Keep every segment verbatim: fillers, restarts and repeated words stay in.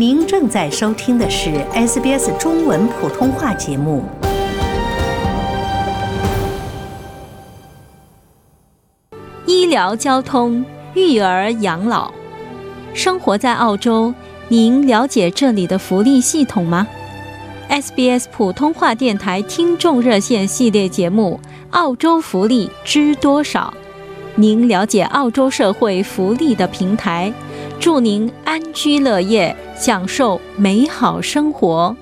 您正在收听的是 S B S 中文普通话节目。 医疗、交通、育儿、养老，生活在澳洲，您了解这里的福利系统吗？ S B S 普通话电台听众热线系列节目《澳洲福利知多少》，您了解澳洲社会福利的平台，祝您安居乐业，享受美好生活。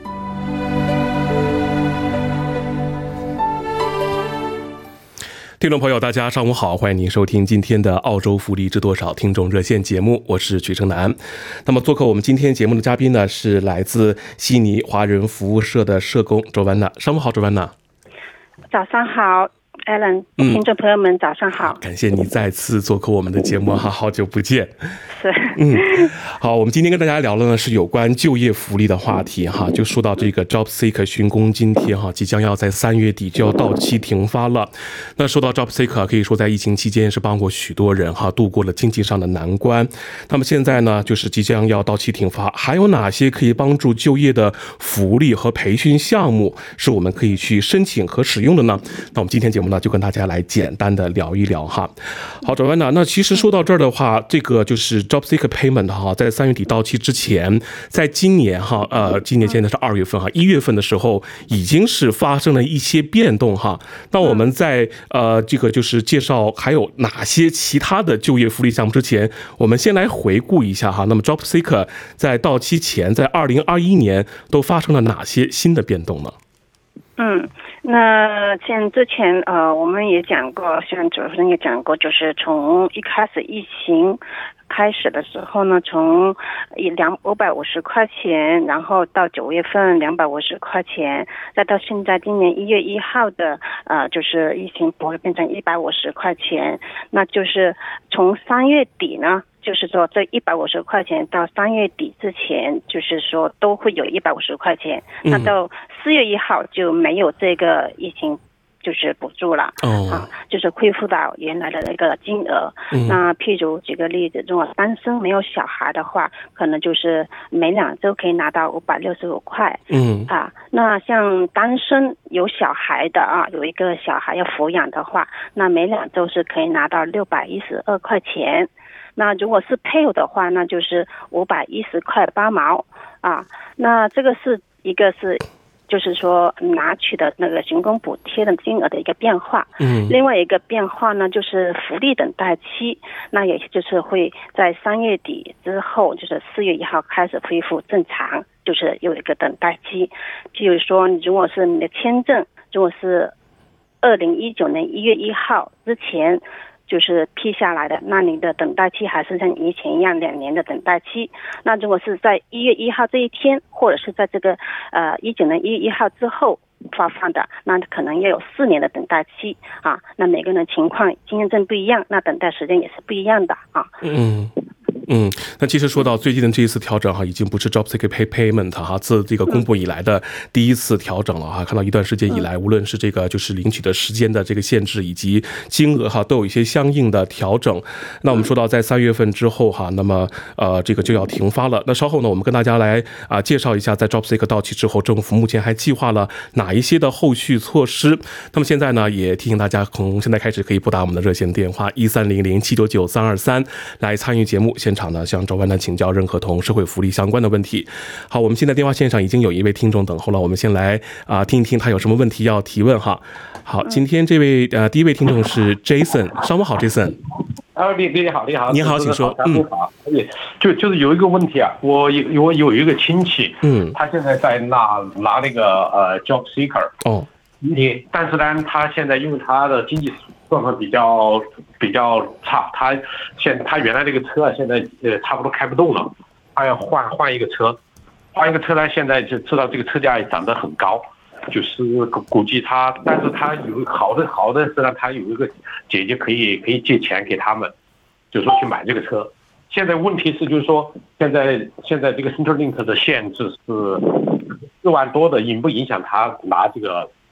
听众朋友大家上午好，欢迎您收听今天的澳洲福利知多少听众热线节目，我是曲成南。那么做客我们今天节目的嘉宾呢，是来自悉尼华人服务社的社工周万娜。上午好，周万娜。 早上好Alan， 听众朋友们早上好， 感谢你再次做客我们的节目哈，好久不见。 是， 嗯，好，我们今天跟大家聊的呢是有关就业福利的话题哈，就说到这个 Job Seeker 寻工津贴哈，即将要在三月底就要到期停发了。那说到 Job Seeker， 可以说在疫情期间是帮过许多人哈，度过了经济上的难关。那么现在呢，就是即将要到期停发，还有哪些可以帮助就业的福利和培训项目是我们可以去申请和使用的呢？那我们今天节目呢，就跟大家来简单的聊一聊哈。好，周万娜，那其实说到这儿的话，这个就是 Job Seeker Payment 哈，在三月底到期之前，在今年哈，呃，今年现在是二月份哈，一月份的时候已经是发生了一些变动哈。那我们在呃这个就是介绍还有哪些其他的就业福利项目之前，我们先来回顾一下哈。那么 Job Seeker 在到期前，在二零二一年都发生了哪些新的变动呢？ 嗯，那像之前呃我们也讲过，像主持人也讲过，就是从一开始疫情开始的时候呢，从一两五百五十块钱，然后到九月份两百五十块钱，再到现在今年一月一号的呃，就是疫情不会变成一百五十块钱，那就是从三月底呢。就是说，这一百五十块钱到三月底之前，就是说都会有一百五十块钱。那到四月一号就没有这个疫情就是补助了， 哦、 啊，就是恢复到原来的那个金额。嗯、那譬如举个例子，如果单身没有小孩的话，可能就是每两周可以拿到五百六十五块。嗯，啊，那像单身有小孩的啊，有一个小孩要抚养的话，那每两周是可以拿到六百一十二块钱。那如果是配偶的话，那就是五百一十块八毛啊。那这个是一个是，就是说拿取的那个寻工补贴的金额的一个变化。嗯。另外一个变化呢，就是福利等待期，那也就是会在三月底之后，就是四月一号开始恢复正常，就是有一个等待期。譬如说，如果是你的签证，如果是二零一九年一月一号之前。就是批下来的，那你的等待期还是像以前一样两年的等待期。那如果是在一月一号这一天，或者是在这个呃一九年一月一号之后发放的，那可能要有四年的等待期啊。那每个人的情况经验证不一样，那等待时间也是不一样的啊。嗯。 嗯，那其实说到最近的这一次调整哈，已经不是 Job Seeker Pay Payment 哈，自这个公布以来的第一次调整了哈。看到一段时间以来，无论是这个就是领取的时间的这个限制以及金额哈，都有一些相应的调整。那我们说到在三月份之后哈，那么呃这个就要停发了。那稍后呢，我们跟大家来啊、呃、介绍一下，在 Job Seeker 到期之后，政府目前还计划了哪一些的后续措施。那么现在呢，也提醒大家，从现在开始可以拨打我们的热线电话一三零零七九九三二三来参与节目。现场呢，向周万娜请教任何同社会福利相关的问题。好，我们现在电话线上已经有一位听众等候了，我们先来啊、呃、听一听他有什么问题要提问哈。好，今天这位呃第一位听众是 Jason， 上午好 Jason。 啊，你你好，你好， 你好，请说。 嗯，好，就就是有一个问题啊，我有我有一个亲戚，嗯，他现在在拿拿那个呃 Job Seeker， 哦，你但是呢，他现在因为他的经济状况比较比较差，他现他原来那个车现在呃差不多开不动了，他要换换一个车，换一个车呢，现在就知道这个车价也涨得很高，就是估计他，但是他有好的好的是呢，他有一个姐姐可以可以借钱给他们，就说去买这个车。现在问题是就是说，现在现在这个 Centrelink 的限制是四万多的，影不影响他拿这个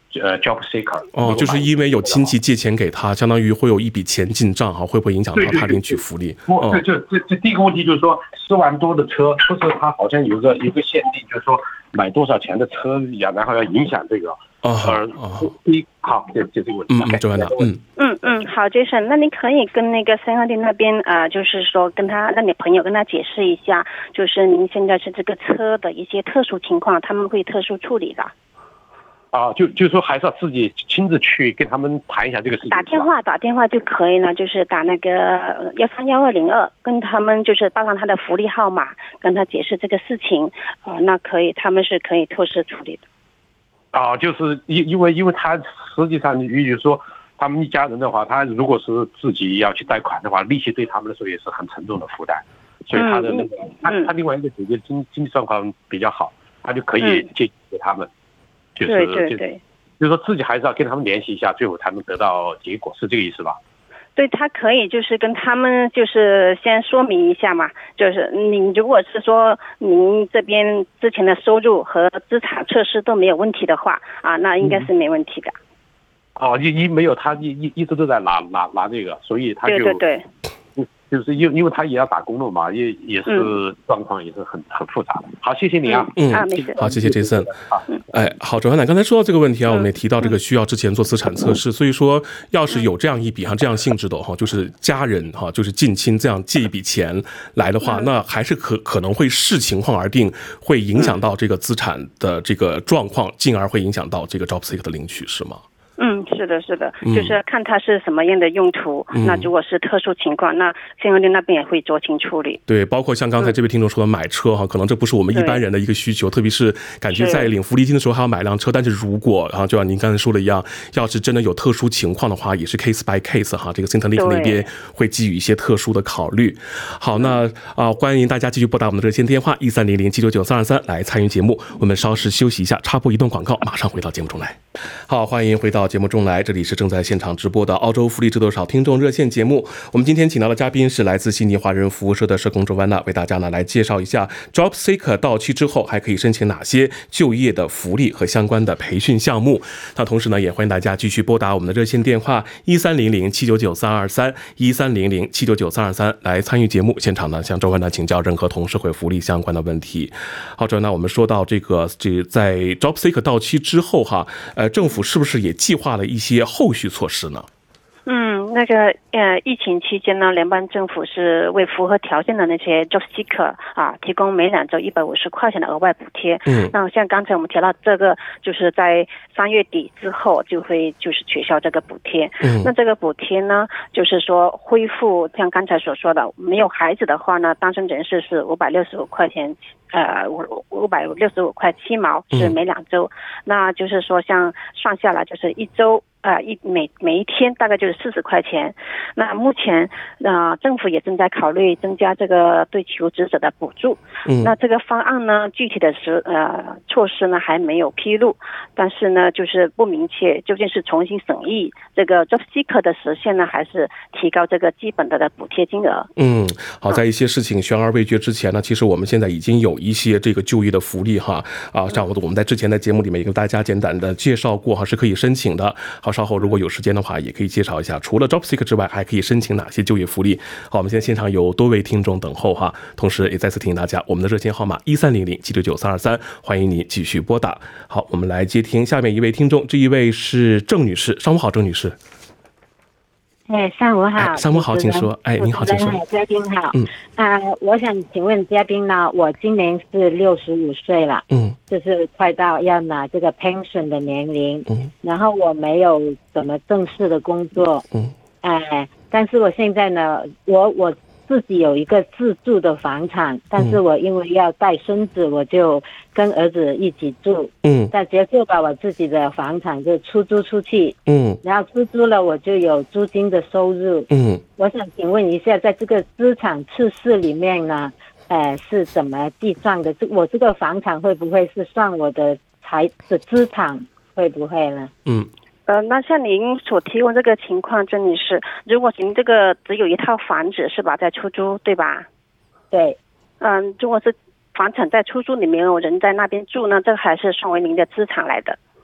呃 job seeker。 哦，就是因为有亲戚借钱给他，相当于会有一笔钱进账哈，会不会影响到他领取福利？ 不，这这这这第一个问题就是说，十万多的车，不是他好像有个有个限定，就是说买多少钱的车呀，然后要影响这个。 哦， 呃，第一好，就就这个问题。 嗯，周安娜，嗯嗯嗯，好 ，Jason， 那你可以跟那个三号店那边呃，就是说跟他让你朋友跟他解释一下，就是您现在是这个车的一些特殊情况，他们会特殊处理的。 啊，就就是说还是要自己亲自去跟他们谈一下这个事情。 打电话打电话就可以了，就是打那个幺三幺二零二，跟他们就是报上他的福利号码，跟他解释这个事情，啊、呃，那可以，他们是可以特殊处理的。 啊，就是因因为因为他实际上，也就是说，他们一家人的话，他如果是自己要去贷款的话，利息对他们来说也是很沉重的负担，所以他的那个，嗯、他他另外一个姐姐经经济状况比较好，他就可以借给他们。嗯就是、 对对对， 就是说自己还是要跟他们联系一下，最后才能得到结果，是这个意思吧？ 对，他可以就是跟他们就是先说明一下嘛，就是你如果是说您这边之前的收入和资产测试都没有问题的话啊，那应该是没问题的。 嗯、哦，一一没有，他一一一直都在拿拿拿这个，所以他就对对对。 就是因因为他也要打工了嘛，也也是状况也是很很复杂的。好，谢谢你啊。 嗯， 啊，没事。 好，谢谢 Jason。哎，好，周安娜，刚才说到这个问题啊，我们也提到这个需要之前做资产测试，所以说要是有这样一笔哈这样性质的哈，就是家人哈，就是近亲这样借一笔钱来的话，那还是可可能会视情况而定，会影响到这个资产的这个状况，进而会影响到这个 job seeker 的领取，是吗？ 嗯，是的，是的，就是看它是什么样的用途。嗯、那如果是特殊情况，那信用店那边也会酌情处理。 对，包括像刚才这位听众说的买车哈、嗯，可能这不是我们一般人的一个需求，特别是感觉在领福利金的时候还要买辆车。但是如果然后就像您刚才说的一样，要是真的有特殊情况的话，也是 case by case 哈，这个 Centrelink 那边会给予一些特殊的考虑。好，那啊、呃，欢迎大家继续拨打我们的热线电话一三零零七九九三二三来参与节目。我们稍事休息一下，插播一段广告，马上回到节目中来。好，欢迎回到节目中来，这里是正在现场直播的澳洲福利知多少听众热线节目。我们今天请到的嘉宾是来自悉尼华人服务社的社工周安娜，为大家呢来介绍一下 Job Seeker 到期之后还可以申请哪些就业的福利和相关的培训项目。那同时呢，也欢迎大家继续拨打我们的热线电话一三零零七九九三二三一三零零七九九三二三来参与节目。现场呢，向周安娜请教任何同社会福利相关的问题。好，周安娜，我们说到这个，这在 Job Seeker 到期之后哈，呃，政府是不是也计划了一些后续措施呢？ 嗯，那个呃，疫情期间呢，联邦政府是为符合条件的那些 job seeker 啊，提供每两周一百五十块钱的额外补贴。嗯，那像刚才我们提到这个，就是在三月底之后就会就是取消这个补贴。嗯，那这个补贴呢，就是说恢复像刚才所说的，没有孩子的话呢，单身人士是五百六十五块钱。呃，五五百六十五块七毛是每两周、嗯，那就是说像算下来就是一周。呃，一每每一天大概就是四十块钱。那目前，呃，政府也正在考虑增加这个对求职者的补助。嗯，那这个方案呢，具体的是呃措施呢还没有披露，但是呢，就是不明确究竟是重新审议这个 job seeker 的实现呢，还是提高这个基本的的补贴金额。 嗯，好，在一些事情悬而未决之前呢，其实我们现在已经有一些这个就业的福利哈啊，像我们在之前的节目里面也跟大家简单的介绍过哈，是可以申请的。好，稍后如果有时间的话，也可以介绍一下，除了 job seeker 之外，还可以申请哪些就业福利。好，我们现在现场有多位听众等候哈，同时也再次提醒大家，我们的热线号码一三零零七九九三二三，欢迎你继续拨打。好，我们来接听下面一位听众，这一位是郑女士，上午好，郑女士。 哎，上午好， 哎、上午好，请说。哎，您好，请说。 嘉宾好，嗯，啊、呃，我想请问嘉宾呢，我今年是六十五岁了，嗯，就是快到要拿这个 pension 的年龄，嗯，然后我没有什么正式的工作，嗯，哎、呃，但是我现在呢，我我自己有一个自住的房产，但是我因为要带孙子，我就跟儿子一起住，嗯，但结果把我自己的房产就出租出去，嗯，然后出租了我就有租金的收入，嗯，我想请问一下，在这个资产测试里面呢，呃，是怎么计算的？这我这个房产会不会是算我的财的资产？会不会呢？嗯。 呃，那像您所提供这个情况，郑女士，如果您这个只有一套房子是吧，在出租，对吧？ 对。 嗯，如果是房产在出租，里面有人在那边住呢，这个还是算为您的资产来的。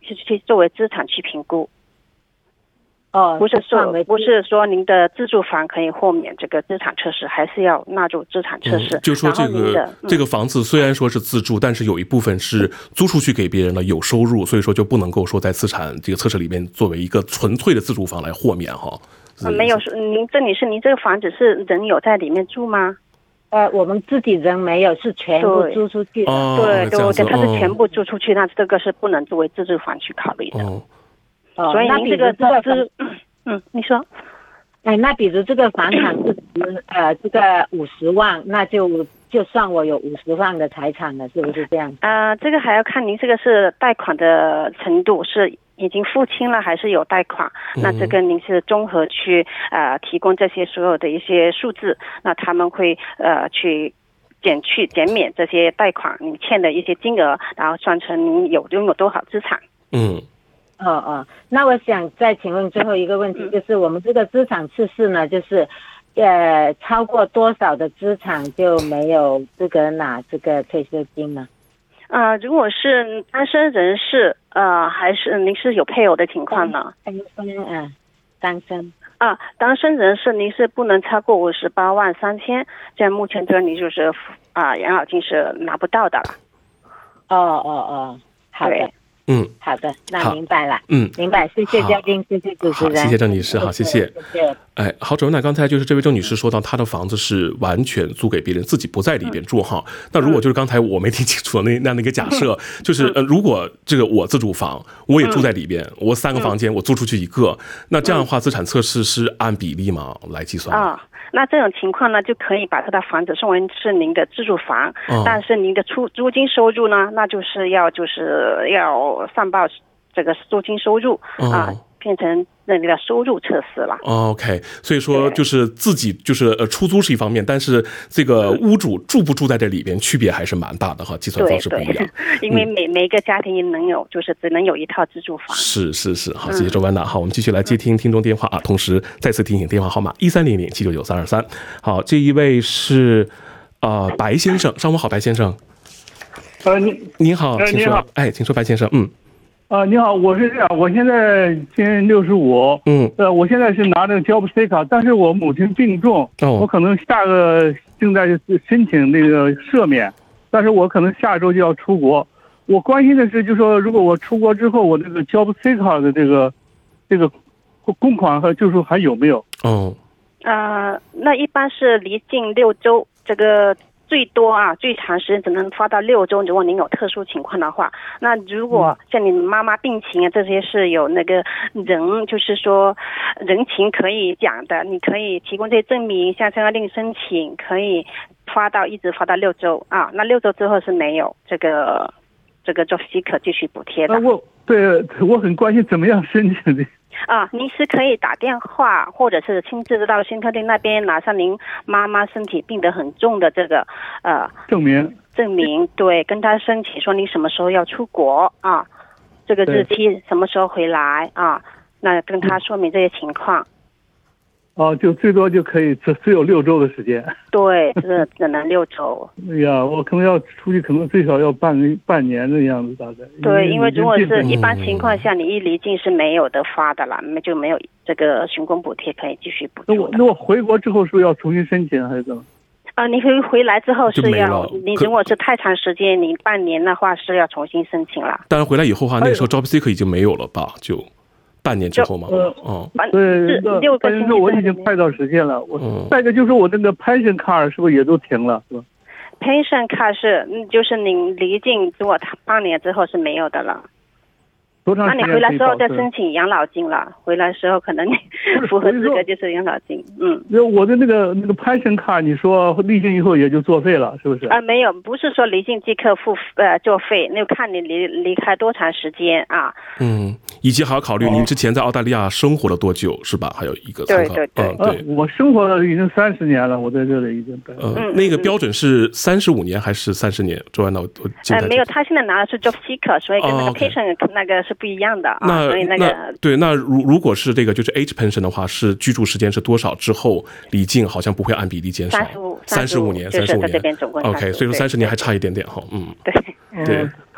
去去作为资产去评估。 哦， 不是说不是说您的自住房可以豁免这个资产测试，还是要纳入资产测试。 嗯、就说这个、嗯、这个房子虽然说是自住，但是有一部分是租出去给别人了，有收入，所以说就不能够说在资产这个测试里面作为一个纯粹的自住房来豁免哈。 啊，没有，您这里是您这个房子是人有在里面住吗？ 呃，我们自己人没有，是全部租出去的。 哦、 对对对，它是全部租出去，那这个是不能作为自住房去考虑的。 哦， 所以您这个这个嗯，你说， 哎，那比如这个房产是呃这个五十万，那就就算我有五十万的财产了，是不是这样？ 呃，这个还要看您这个是贷款的程度，是已经付清了还是有贷款？嗯、那这个您是综合去呃提供这些所有的一些数字，那他们会呃去减去减免这些贷款你欠的一些金额，然后算成您有拥有多少资产。 嗯。 哦哦，那我想再请问最后一个问题，就是我们这个资产测试呢，就是呃超过多少的资产就没有资格拿这个退休金呢？ 呃，如果是单身人士，呃，还是您是有配偶的情况呢？ 单身啊，单身啊，单身人士您是不能超过五十八万三千，这样目前这里就是啊养老金是拿不到的了。 哦哦哦，好的。 嗯， 好的，那明白了。 嗯， 明白，谢谢嘉宾，谢谢主持人， 谢谢郑女士，好，谢谢。 谢谢。 哎，好，主任呢，刚才就是这位郑女士说到，她的房子是完全租给别人，自己不在里边住哈。嗯、那如果就是刚才我没听清楚的那那样的一个假设，嗯、就是呃，如果这个我自住房，我也住在里边，嗯、我三个房间，我租出去一个，那这样的话，资产测试是按比例吗来计算？ 啊、哦。那这种情况呢，就可以把这套房子送为是您的自住房，哦、但是您的出租金收入呢，那就是要就是要上报这个租金收入、哦、啊，变成那里的收入测试了。 OK， 所以说就是自己就是呃出租是一方面，但是这个屋主住不住在这里边区别还是蛮大的哈，计算方式不一样。 因为每、嗯、每一个家庭能有就是只能有一套自住房。 是是是，好，谢谢周班达。好，我们继续来接听听众电话啊，同时再次提醒电话号码一三零零七九九三二三。好，这一位是呃白先生，上午好，白先生。 呃，您您好，请说。哎，请说，白先生。嗯。 啊、呃，你好，我是这样，我现在今年六十五， 嗯， 呃，我现在是拿着 Job Seeker，但是我母亲病重，哦，我可能下个正在申请那个赦免，但是我可能下周就要出国。我关心的是，就说如果我出国之后，我这个 Job Seeker 的这个这个公款和就是还有没有？ 哦， 呃，那一般是离境六周，这个。最多啊，最长时间只能发到六周。如果您有特殊情况的话，那如果像你妈妈病情啊，这些是有那个人，就是说人情可以讲的，你可以提供这些证明，向申请令申请，可以发到一直发到六周啊。那六周之后是没有这个这个 Job Seeker 继续补贴的。 啊、我对我很关心怎么样申请的。 啊，您是可以打电话，或者是亲自到新特町那边拿上您妈妈身体病得很重的这个呃证明， 证明对，跟他申请说你什么时候要出国啊，这个日期什么时候回来啊，那跟他说明这些情况。 哦，就最多就可以只只有六周的时间。 对，只只能六周。 哎呀，我可能要出去，可能最少要半个半年的样子，大概。 对，因为如果是一般情况下，你一离境是没有得发的了，就没有这个寻工补贴可以继续补助的。 那我那我回国之后是不是要重新申请还是怎么？ 啊，你回回来之后是要，你如果是太长时间，你半年的话是要重新申请了。 当然回来以后的话，那个时候 Job Seeker 已经没有了吧？就。半年之后嘛， 呃，哦，对，六个星期我已经快到时间了。我、嗯、再一个就是我那个 pension card 是不是也都停了，是吧 ？pension card 是，就是你离境如果他半年之后是没有的了。 多长时间？ 那你回来时候再申请养老金了。回来时候可能你符合资格就是养老金。嗯。 我的那个那个 pension card， 你说离境以后也就作废了，是不是？ 啊、呃，没有，不是说离境即刻付呃作废，那就看你离离开多长时间啊。 嗯。以及还要考虑您之前在澳大利亚生活了多久，是吧？还有一个参考。 对对对， 嗯，对、 呃。我生活了已经三十年了，我在这里已经待了。 嗯，那个标准是三十五年还是三十年？周安导，我记得。 呃，没有，他现在拿的是 Job Seeker， 所以跟那个 pension 那个是不一样的啊。 那所以那个那对，那如如果是这个就是 age pension 的话，是居住时间是多少之后离境，好像不会按比例减少。 三十五， 三十五年，三十五年。 这边总共 OK， 所以说三十年还差一点点哈。嗯， 对对。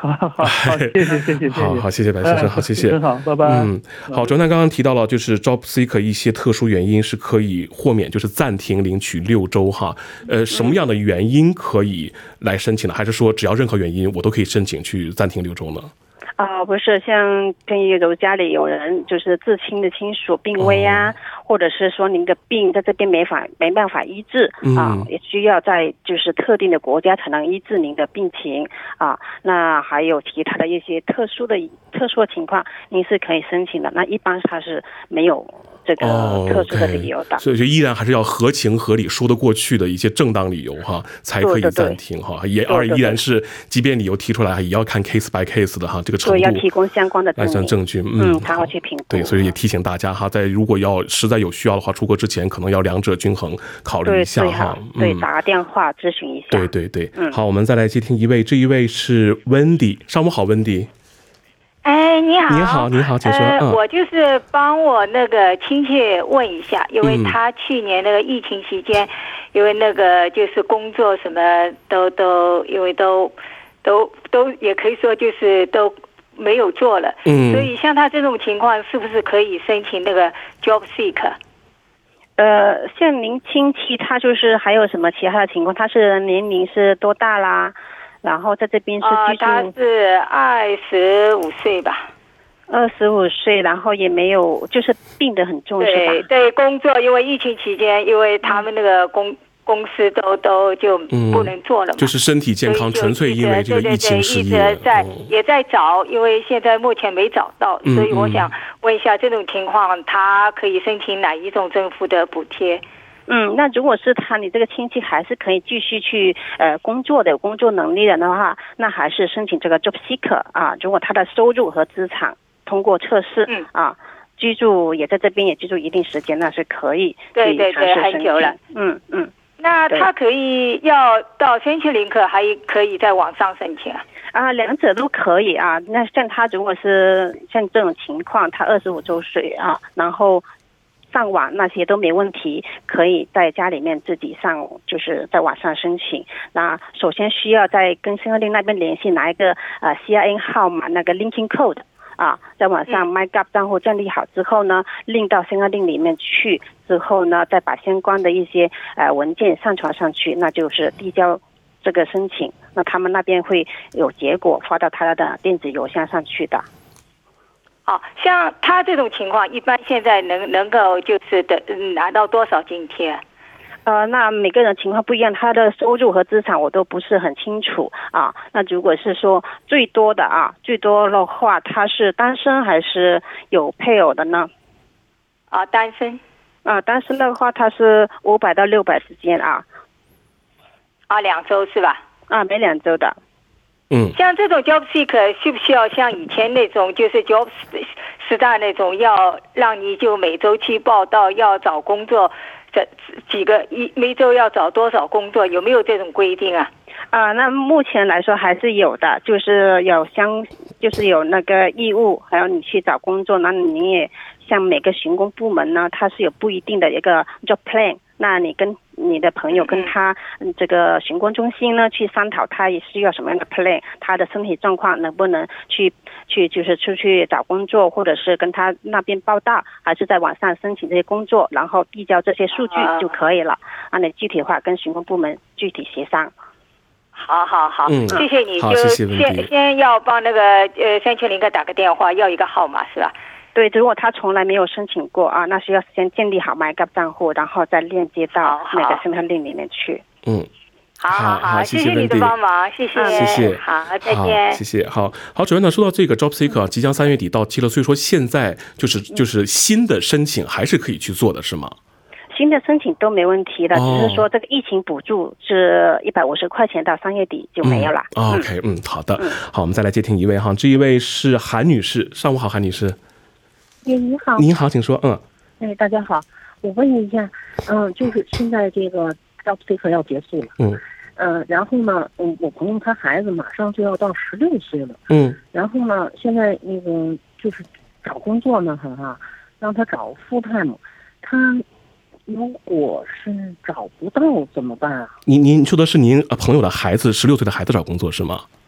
好好好，谢谢谢谢， 好好谢谢白先生，好谢谢， 真好，拜拜。 嗯，好，卓南刚刚提到了，就是 Job Seeker 一些特殊原因是可以豁免，就是暂停领取六周哈。呃，什么样的原因可以来申请呢？还是说只要任何原因我都可以申请去暂停六周呢？ 啊、呃，不是，像譬如家里有人就是至亲的亲属病危啊，哦、或者是说您的病在这边没法没办法医治啊、嗯，也需要在就是特定的国家才能医治您的病情啊。那还有其他的一些特殊的特殊情况，您是可以申请的。那一般它是没有这个特殊的理由的， oh, okay. 所以就依然还是要合情合理说得过去的一些正当理由哈，才可以暂停哈。也而依然是，即便理由提出来，也要看 case by case 的哈，这个程度。 对，要提供相关的来算证据， 嗯，才会去评估。 对，所以也提醒大家哈，在如果要实在有需要的话，出国之前可能要两者均衡考虑一下哈。 对，打个电话咨询一下。 对对对，嗯，好，我们再来接听一位，这一位是 Wendy， 上午好 ，Wendy。 哎，你好， 你好，你好，请说。 呃， 嗯、 我就是帮我那个亲戚问一下，因为他去年那个疫情期间，嗯、因为那个就是工作什么都都，因为都都都也可以说就是都没有做了，嗯，所以像他这种情况，是不是可以申请那个 Job Seeker？ 呃，像您亲戚他就是还有什么其他的情况？他是年龄是多大啦？然后在这边是居住， 呃、他是二十五岁吧， 二十五岁，然后也没有，就是病得很重，是吧？ 对对，工作因为疫情期间，因为他们那个公、嗯、公司都都就不能做了嘛、 嗯，就是身体健康，纯粹因为这个疫情失业， 对对对，一直在、嗯、也在找，因为现在目前没找到， 嗯、 所以我想问一下，这种情况他可以申请哪一种政府的补贴？ 嗯，那如果是他，你这个亲戚还是可以继续去呃工作的，有工作能力的话，那还是申请这个 Job Seeker 啊。如果他的收入和资产通过测试，嗯啊，居住也在这边也居住一定时间，那是可以。 对对对，很久了。 嗯嗯。 那他可以要到申请领可，还可以在网上申请啊？ 啊，两者都可以啊。那像他如果是像这种情况，他二十五周岁啊，然后上网那些都没问题，可以在家里面自己上，就是在网上申请。那首先需要在跟申请令那边联系，拿一个呃 C I N 号码那个 linking code 啊，在网上 MyGov 账户建立好之后呢，令到申请令里面去之后呢，再把相关的一些呃文件上传上去，那就是递交这个申请。那他们那边会有结果发到他的电子邮箱上去的。 哦，像他这种情况，一般现在能能够就是的拿到多少津贴？ 呃，那每个人情况不一样，他的收入和资产我都不是很清楚啊。那如果是说最多的啊，最多的话，他是单身还是有配偶的呢？ 啊，单身。 啊，单身的话，他是五百到六百之间啊。 啊，两周是吧？ 啊，每两周的。 嗯， 像这种 Job Seeker 需不需要像以前那种就是 Job Star 那种，要让你就每周去报道，要找工作，这几个一每周要找多少工作，有没有这种规定啊？ 啊，那目前来说还是有的，就是有相，就是有那个义务，还有你去找工作，那你也像每个行工部门呢，它是有不一定的一个 job plan， 那你跟你的朋友跟他这个行工中心呢去商讨，他也需要什么样的 plan， 他的身体状况能不能去去就是出去找工作，或者是跟他那边报道，还是在网上申请这些工作，然后递交这些数据就可以了。啊，你具体的话跟行工部门具体协商。 好好好， 嗯， 谢谢你。 就先先要帮那个呃申请林哥打个电话，要一个号码是吧？ 对，如果他从来没有申请过啊，那需要先建立好 MyGov 账户，然后再链接到那个申请令里面去。 嗯， 好好好， 谢谢谢你的帮忙，谢谢， 谢谢， 好，再见， 谢谢，好好。主任呢，说到这个 Job Seeker 即将三月底到期了，所以说现在就是就是新的申请还是可以去做的，是吗？ 新的申请都没问题的，只是说这个疫情补助是一百五十块钱，到三月底就没有了。 嗯、OK， 嗯，好的，好，我们再来接听一位哈，这一位是韩女士，上午好，韩女士。 哎，你好。 您好，请说。嗯。 哎，大家好，我问一下，嗯，就是现在这个 Job Seeker 要结束了，嗯，呃，然后呢，嗯，我朋友他孩子马上就要到十六岁了， 嗯， 然后呢，现在那个就是找工作呢，哈，让他找 full time， 他如果是找不到怎么办啊？ 您您说的是您朋友的孩子，十六岁的孩子找工作是吗？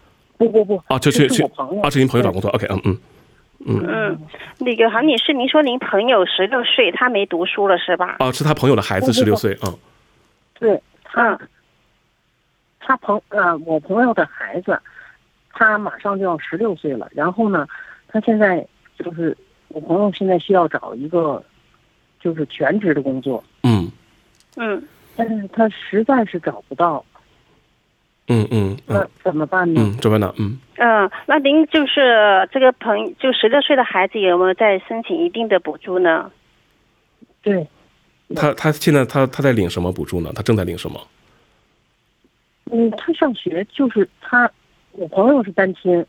不不不， 哦，就是是我朋友， 啊，是您朋友找工作 ，OK， 嗯嗯嗯嗯，那个韩女士，您说您朋友十六岁，他没读书了是吧？ 哦，是他朋友的孩子十六岁，嗯， 对他，他朋呃，我朋友的孩子，他马上就要十六岁了，然后呢，他现在就是我朋友现在需要找一个就是全职的工作， 嗯嗯， 但是他实在是找不到。 嗯嗯， 那怎么办呢？ 嗯，怎么办呢？嗯嗯，那您就是这个朋就十六岁的孩子有没有在申请一定的补助呢？ 对， 他他现在他他在领什么补助呢？他正在领什么？ 嗯，他上学就是他，我朋友是单亲。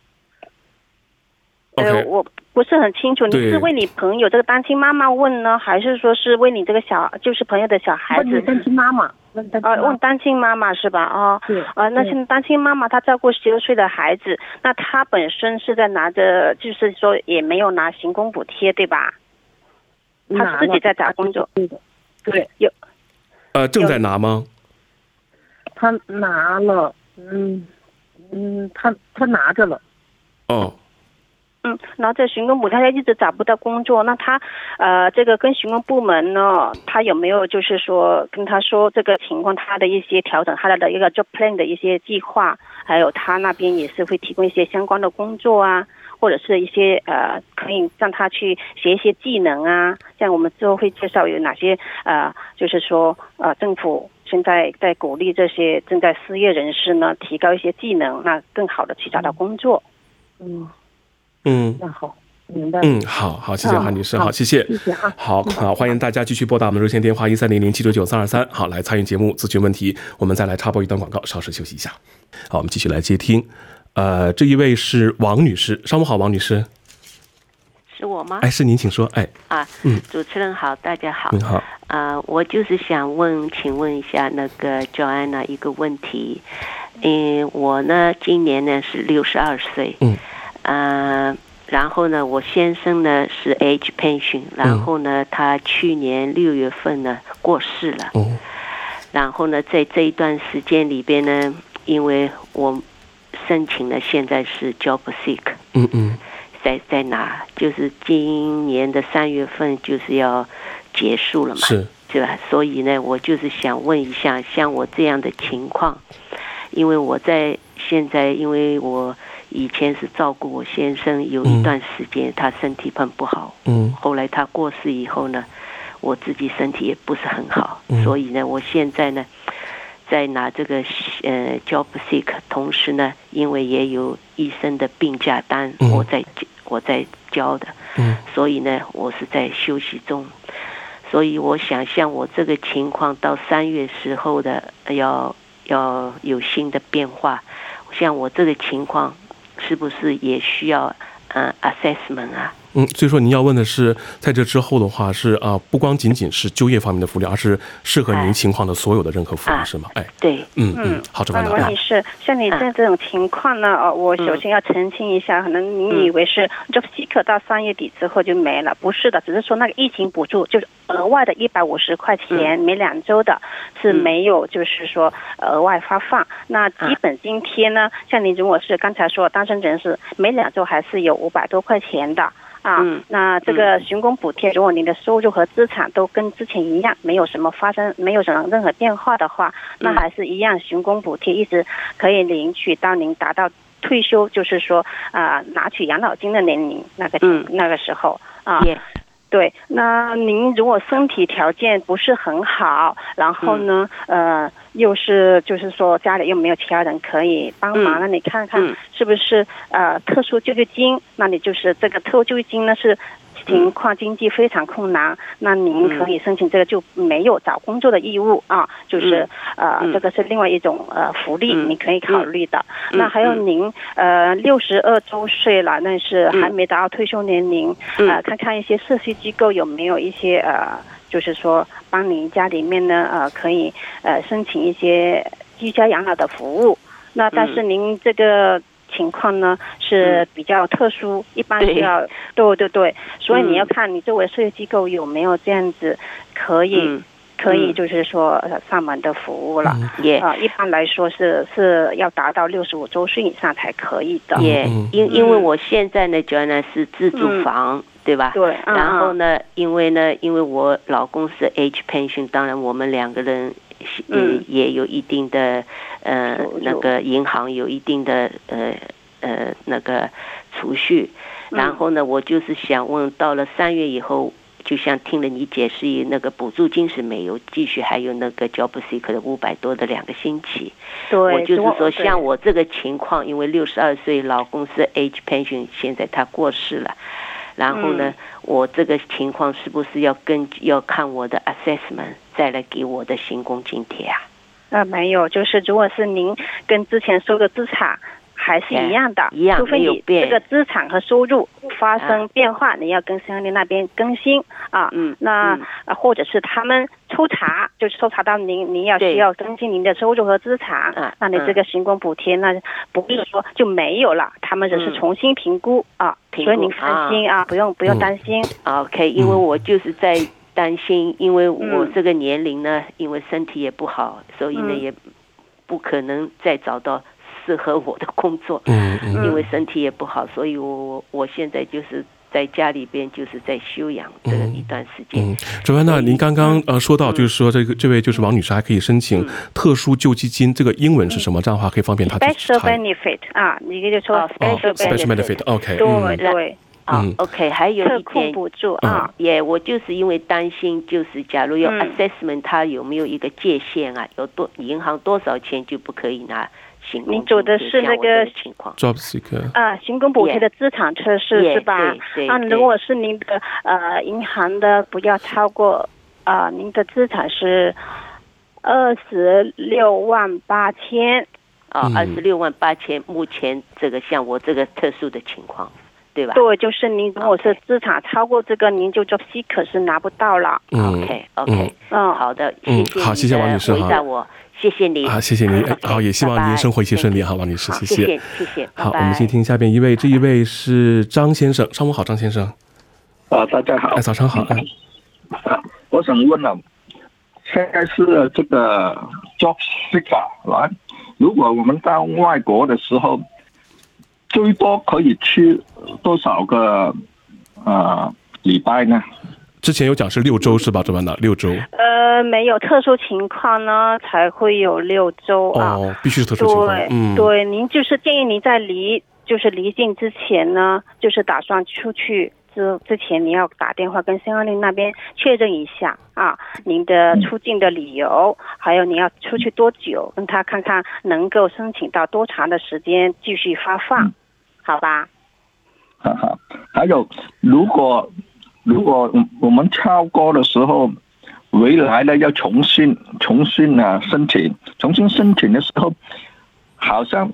呃，我不是很清楚，你是为你朋友这个单亲妈妈问呢，还是说是为你这个小就是朋友的小孩子？ 问单亲妈妈。 啊，问单亲妈妈是吧？啊， 对， 啊，那现在单亲妈妈她照顾十六岁的孩子，那她本身是在拿着，就是说也没有拿行工补贴，对吧？她自己在找工作， 对的，对， 有， 呃，正在拿吗？ 他拿了，嗯嗯，他他拿着了。 哦。 嗯，然后这巡工补贴他一直找不到工作，那他呃这个跟巡工部门呢，他有没有就是说跟他说这个情况，他的一些调整，他的一个 job plan 的一些计划，还有他那边也是会提供一些相关的工作啊，或者是一些呃可以让他去学一些技能啊，像我们之后会介绍有哪些呃就是说呃政府现在在鼓励这些正在失业人士呢提高一些技能，那更好的去找到工作。 嗯。 嗯， 那好，明白。 嗯，好好，谢谢韩女士，好，谢谢， 谢谢啊， 好好，欢迎大家继续拨打我们热线电话一三零零七九九三二三，好，来参与节目咨询问题。我们再来插播一段广告，稍事休息一下。好，我们继续来接听。呃，这一位是王女士，上午好，王女士。 是我吗？ 哎，是您，请说。哎， 啊，嗯，主持人好，大家好。 您好。 啊、呃，我就是想问，请问一下那个 Joanna 一个问题。嗯，我呢，今年呢是六十二岁。嗯。呃，然后呢，我先生呢是 age pension， 然后呢，他去年六月份呢过世了。嗯。然后呢，在这一段时间里边呢，因为我申请了，现在是 job seek。嗯嗯。在在哪？就是今年的三月份就是要结束了嘛， 是， 是吧？所以呢，我就是想问一下，像我这样的情况，因为我在现在，因为我以前是照顾我先生，有一段时间、嗯、他身体很不好，嗯，后来他过世以后呢，我自己身体也不是很好，嗯、所以呢，我现在呢，在拿这个呃 job seek， 同时呢，因为也有医生的病假单，嗯、我在我在交的，嗯，所以呢，我是在休息中，所以我想像我这个情况到三月时候的要要有新的变化，像我这个情况是不是也需要呃 assessment 啊？ 嗯，所以说您要问的是，在这之后的话是啊、呃，不光仅仅是就业方面的福利，而是适合您情况的所有的任何福利，哎、是吗？哎， 对， 嗯嗯，好，这个呢， 王女士，像你这这种情况呢，呃，我首先要澄清一下，可能您以为是 job seeker 到三月底之后就没了，不是的，只是说那个疫情补助就是额外的一百五十块钱、嗯、每两周的，是没有就是说额外发放。那基本津贴呢，像你如果是刚才说单身人士，每两周还是有五百多块钱的。啊，嗯、那这个寻工补贴，如果您的收入和资产都跟之前一样，没有什么发生，没有什么任何变化的话，那还是一样，寻工补贴一直可以领取到您达到退休，就是说啊、呃，拿取养老金的年龄那个、嗯、那个时候啊。Yeah.对，那您如果身体条件不是很好，然后呢，嗯、呃，又是就是说家里又没有其他人可以帮忙，嗯、那你看看是不是呃特殊救济金？那你就是这个特殊救济金呢是情况经济非常困难，那您可以申请这个就没有找工作的义务啊，就是呃这个是另外一种呃福利，你可以考虑的。那还有您呃六十二周岁了，但是还没达到退休年龄，呃看看一些社区机构有没有一些呃就是说帮您家里面呢呃可以呃申请一些居家养老的服务。那但是您这个情况呢是比较特殊，嗯、一般需要对对对，所以你要看你周围社会机构有没有这样子可以可以就是说上门的服务了。也、嗯、啊，一般来说是是要达到六十五周岁以上才可以的。 也、嗯、因因为我现在呢，主要呢是自住房。嗯，对吧？ 对，嗯、 然后呢，因为呢，因为我老公是 age pension， 当然我们两个人，嗯，也有一定的，呃，那个银行有一定的，呃呃那个储蓄。然后呢，我就是想问，到了三月以后，就像听了你解释，那个补助金是没有，继续还有那个 job seeker 的五百多的两个星期。 对， 我就是说，像我这个情况，因为六十二岁，老公是 age pension， 现在他过世了。然后呢、嗯，我这个情况是不是要根据要看我的 assessment 再来给我的薪工津贴啊？ 呃，没有，就是如果是您跟之前收的资产还是一样的， 一样， 除非你这个资产和收入发生变化，啊、你要跟乡里那边更新啊。嗯，那、嗯啊、或者是他们抽查，就是抽查到您您要需要更新您的收入和资产，啊、那你这个薪工补贴那不是说就没有了，他们只是重新评估、嗯、啊。所以您放心啊，啊不用不用担心。 嗯、OK， 因为我就是在担心，因为我这个年龄呢，嗯、因为身体也不好，所以呢、嗯、也不可能再找到适合我的工作。嗯嗯。因为身体也不好，所以我我现在就是在家里边就是在休养这一段时间。 嗯，周安娜，您刚刚呃说到，就是说这个这位就是王女士还可以申请特殊救济金，这个英文是什么？这样的话可以方便她去查。 Special benefit 啊，你就说 special benefit。OK。 对对。 啊、嗯 ，OK， 还有一点补助啊， 也、yeah, 我就是因为担心，就是假如要 assessment，、嗯、它有没有一个界限啊？有多银行多少钱就不可以拿薪工津贴？ 你走的是那个情况 ，job seeker 啊，薪工补贴的资产测试、yeah, 是吧？ 对对。 啊，如果是您的呃银行的，不要超过啊、呃，您的资产是二十六万八千啊，二十六万八千，目前这个像我这个特殊的情况。对吧？ 对，就是您如果是资产超过这个，您就做 seeker 是拿不到了。 嗯 OK OK， 嗯，好的，谢谢。 好，谢谢王女士哈。 回答我，谢谢你。 好，谢谢您。好，也希望您生活一切顺利哈，王女士，谢谢，谢谢。 好，我们先听下边一位，这一位是张先生，上午好，张先生。 啊，大家好。 哎，早上好。哎， 我想问了，现在是这个 job seeker 来，如果我们到外国的时候，最多可以去多少个呃礼拜呢？ 之前有讲是六周是吧？这边的六周。 呃，没有特殊情况呢，才会有六周啊。 哦，必须是特殊情况。 对， 嗯， 对，您就是建议您在离就是离境之前呢，就是打算出去之之前，你要打电话跟新奥令那边确认一下啊，您的出境的理由，嗯、还有你要出去多久，跟他看看能够申请到多长的时间继续发放。嗯，好吧， 哈哈，还有，如果如果我们超过的时候，回来了要重新重新啊申请，重新申请的时候，好像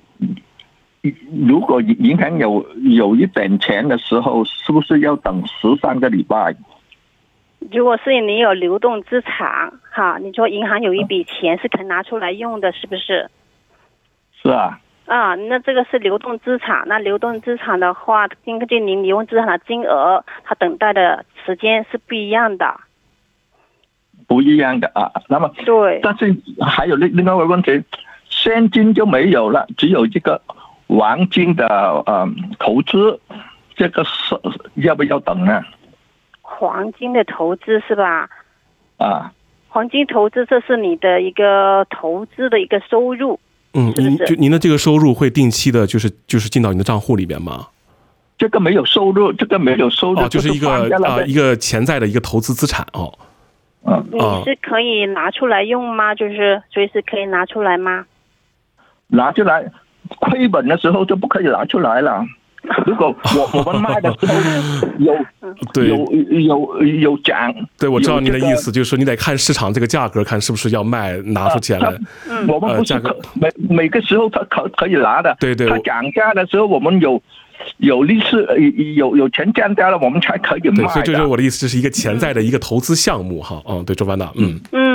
如果银行有有一点钱的时候，是不是要等十三个礼拜？ 如果是你有流动资产，哈，你说银行有一笔钱是可以拿出来用的，是不是？ 是啊。 啊，那这个是流动资产。那流动资产的话，根据您流动资产的金额，它等待的时间是不一样的。 不一样的啊，那么对， 但是还有另另外一个问题，现金就没有了，只有这个黄金的呃投资，这个是要不要等呢？ 黄金的投资是吧？ 啊， 黄金投资这是你的一个投资的一个收入。 嗯，您就您的这个收入会定期的，就是就是进到你的账户里面吗？ 这个没有收入，这个没有收入， 哦，就是一个啊一个潜在的一个投资资产哦。 嗯， 你是可以拿出来用吗？就是随时可以拿出来吗？ 拿出来，亏本的时候就不可以拿出来了。如果我我们卖的时候有对有有有涨， 对，我知道你的意思，就是说你得看市场这个价格，看是不是要卖，拿出钱来。 嗯，我们不是每每个时候它可可以拿的， 对对。 它涨价的时候，我们有有利息，有有钱降价了，我们才可以卖的。 对，所以这就是我的意思，这是一个潜在的一个投资项目哈。嗯，对，周班长，嗯嗯嗯，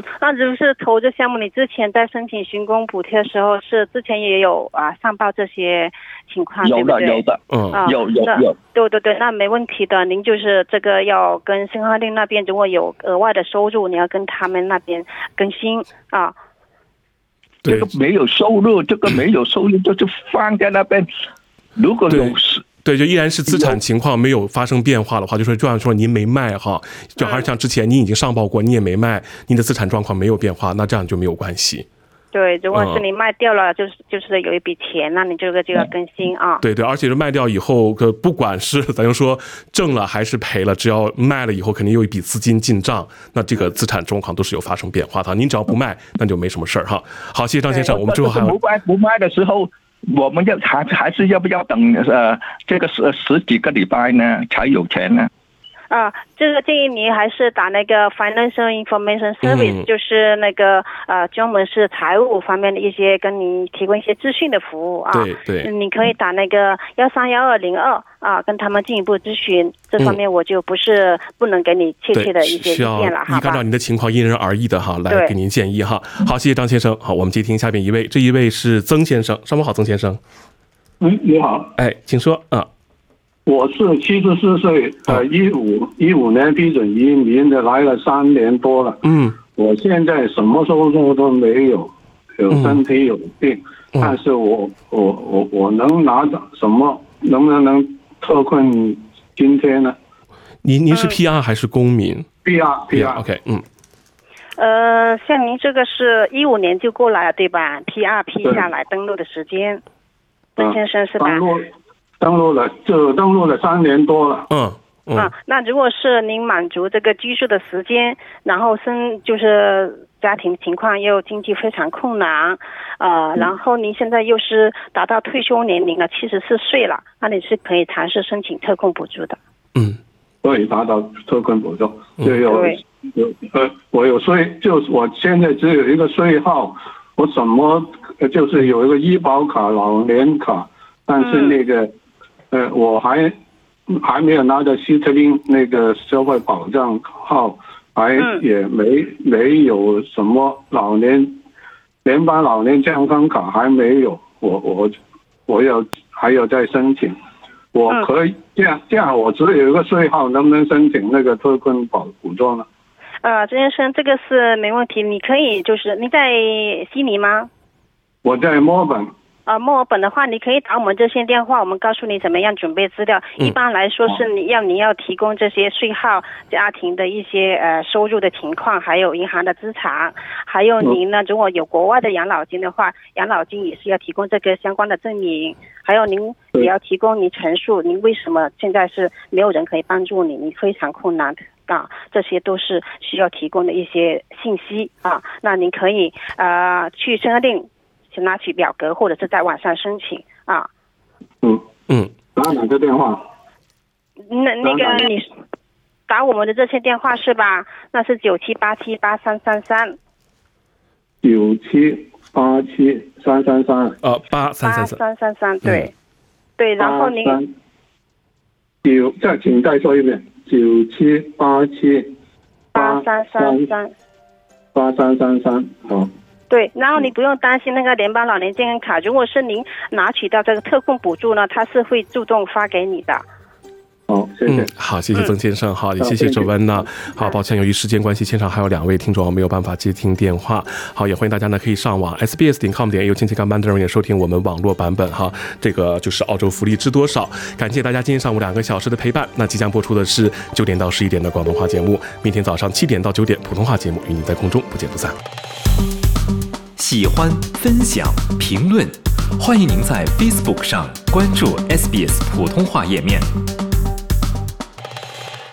那就是投这项目，你之前在申请寻工补贴的时候，是之前也有啊上报这些情况， 有的对不对？ 有的，嗯， 啊、 有有有。 对对对，那没问题的。您就是这个要跟申花令那边，如果有额外的收入，你要跟他们那边更新啊。 这个没有收入，这个没有收入就是放在那边。如果有事。 对，就依然是资产情况没有发生变化的话，就说就像说您没卖哈，就还是像之前您已经上报过，你也没卖，您的资产状况没有变化，那这样就没有关系。 对，如果是你卖掉了，嗯、就是就是有一笔钱，那你这个就要更新啊。 对对，而且是卖掉以后，不管是咱就说挣了还是赔了，只要卖了以后，肯定有一笔资金进账，那这个资产状况都是有发生变化的。您只要不卖，那就没什么事儿哈。好，谢谢张先生，我们之后还不卖不卖的时候。我们要还还是要不要等呃这个十十几个礼拜呢才有钱呢？ 啊，这个建议你还是打那个 Financial Information Service，、嗯、就是那个呃专门是财务方面的一些跟你提供一些资讯的服务啊。 对对， 你可以打那个幺三幺二零二啊，跟他们进一步咨询。这方面我就不是不能给你确切的一些意见了， 需要依照您的情况因人而异的哈来给您建议哈。好，谢谢张先生。好，我们接听下面一位，这一位是曾先生，上午好，曾先生。 嗯，你好。 哎，请说啊。 我是七十四岁，呃，一五一五年批准移民的，来了三年多了。 嗯， 我现在什么收入都没有，有身体有病，嗯、但是我我我我能拿到什么？能不能特困津贴呢？ 您您是 P R 还是公民 ？P R P R。OK， 嗯。 呃，像您这个是一五年就过来了对吧 ？P R P 下来登录的时间，曾先生是吧？ 登录了，就登录了三年多了。 嗯嗯啊，那如果是您满足这个居住的时间，然后生就是家庭情况又经济非常困难，呃，然后您现在又是达到退休年龄了，七十四岁了，那你是可以尝试申请特困补助的。 嗯， 可以达到特困补助，就有有呃，我有税，就是我现在只有一个税号，我什么就是有一个医保卡、老年卡，但是那个。嗯呃，我还还没有拿到希特林那个社会保障号，还也没、嗯、没有什么老年联邦老年健康卡还没有，我我我有还有在申请，我可以、嗯、这样这样，我只有一个税号，能不能申请那个特困保补助呢？ 呃，郑先生，这个是没问题，你可以就是你在悉尼吗？ 我在墨尔本。 呃，墨尔本的话，你可以打我们热线电话，我们告诉你怎么样准备资料。嗯、一般来说是你要你要提供这些税号、家庭的一些呃收入的情况，还有银行的资产，还有您呢，如果有国外的养老金的话，养老金也是要提供这个相关的证明。还有您也要提供你陈述您为什么现在是没有人可以帮助你，你非常困难的。啊，这些都是需要提供的一些信息啊。那您可以呃去申核定。去拿取表格，或者是在网上申请啊。 嗯嗯， 打哪个电话？ 那那个你打我们的热线电话是吧？那是九七八七八三三三。 九七八七三三三。 呃，八三三三。 八三三三，对、嗯、对，然后您九再请再说一遍，九七八七八三三三。 八三三三，好。 对，然后你不用担心那个联邦老年健康卡，如果是您拿取到这个特困补助呢，它是会自动发给你的。 好，谢谢。 嗯，好，谢谢曾先生，好，也谢谢周文呢。好，抱歉，由于时间关系，现场还有两位听众没有办法接听电话。好，也欢迎大家呢可以上网 s b s 点 com 点 a u 亲戚干班的人也收听我们网络版本哈。这个就是澳洲福利知多少，感谢大家今天上午两个小时的陪伴。那即将播出的是九点到十一点的广东话节目，明天早上七点到九点普通话节目与你在空中不见不散。 喜欢、分享、评论，欢迎您在 Facebook 上关注 S B S 普通话页面。